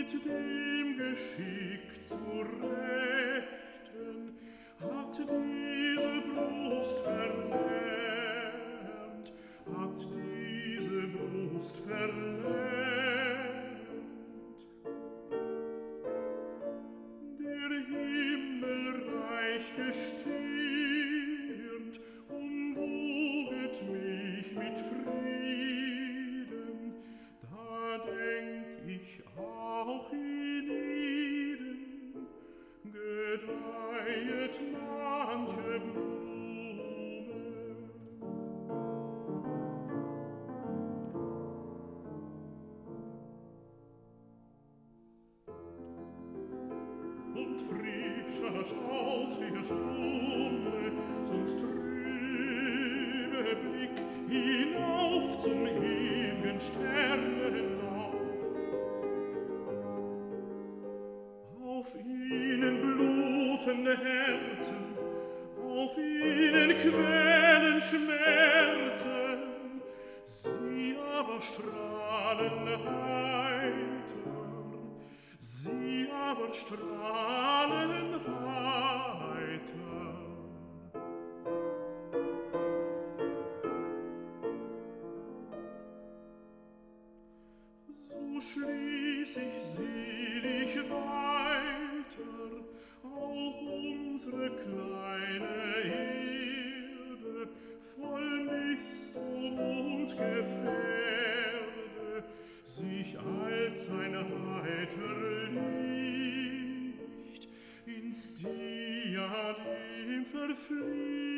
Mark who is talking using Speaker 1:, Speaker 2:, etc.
Speaker 1: mit dem Geschick zu rechten, hat diese Brust verlernt, hat diese Brust verlernt. Der Himmel reich gestirnt umwoget mich mit Frieden, da denk ich auch in ihnen gedeihet manche Blume. Und frischer schaut ihr Stunde, sonst trübe Blick hinauf zum ewigen Sternenlauf. Auf ihnen blutende Herzen, auf ihnen quälen Schmerzen, sie aber strahlen heiter, sie aber strahlen heiter. So schließ ich selig weiter auch unsere kleine Erde, voll Mist und Gefährde, sich als ein heiter Licht ins Diadem verfließt.